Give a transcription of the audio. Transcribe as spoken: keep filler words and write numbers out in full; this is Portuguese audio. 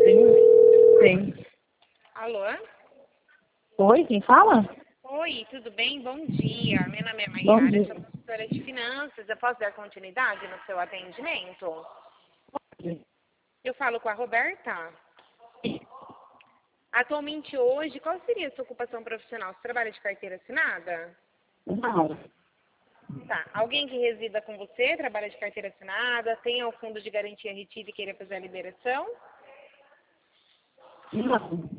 Sim. Sim. Alô? Oi, quem fala? Oi, tudo bem? Bom dia. Meu nome é Bom Maiara, dia. sou consultora de finanças. Eu posso dar continuidade no seu atendimento? Eu falo com a Roberta. Atualmente hoje, qual seria a sua ocupação profissional? Você trabalha de carteira assinada? Não. Tá. Alguém que resida com você, trabalha de carteira assinada, tem o fundo de garantia retida e queira fazer a liberação? Não.